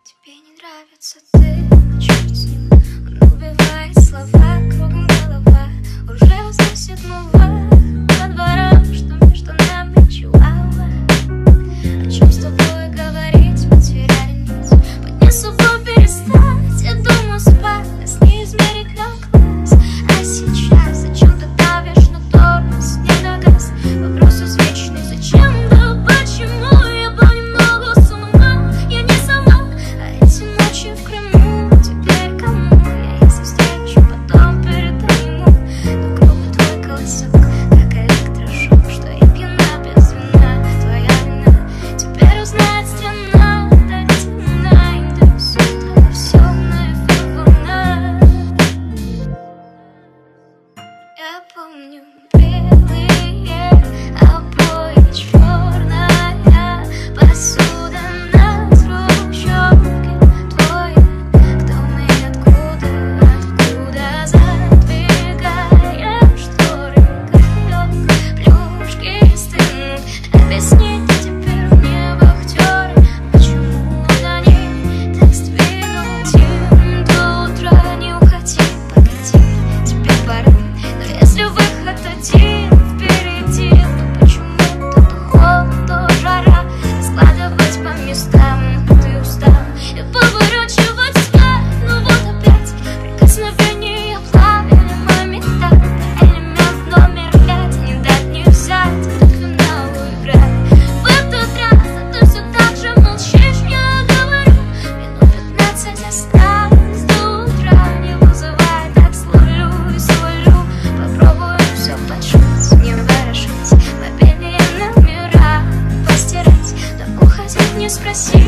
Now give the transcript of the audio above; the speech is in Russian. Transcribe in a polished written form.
Тебе не нравится ты, черт с ним. Он убивает слова, кругом голова. Уже возносит мува во дворах, что между нами чуала. О чем с тобой говорить, потеряли нить. Поднесу бы перестать, я думаю спать, нас не измерить на класс. А сейчас зачем ты давишь на тормоз, не догас. Вопрос извечный, зачем, да почему? Я понемногу с ума, я не сама. А эти ночи в Крыму, теперь кому? Я если встречу, потом передаю ему. Но круглый твой колосок, как электрошок, что я пьяна без вина, твоя вина. Теперь узнает страна, да темна, интересует обо всем на эфир Я помню белые обои, черная посуда на хрущевке твоя. Кто мы, откуда задвигаем шторы, как плюшки стынут. Объясните теперь мне, вахтеры, почему на ней так сдвинуть им до утра. Не уходи, погоди, тебе пора. Но если выход один впереди, то почему-то то холод, то жара. Складывать по местам ты устал и поворачивать взгляд. Ну вот опять прикосновение плавили момента. Элемент номер 5, не дать не взять, к финалу играть. В этот раз ты все так же молчишь, я говорю. Минут 15 осталось до утра. Не вызывай, так словлю и свалю. Попробую все подшить, не ворошить, мобильные номера постирать. Да уходить не спроси.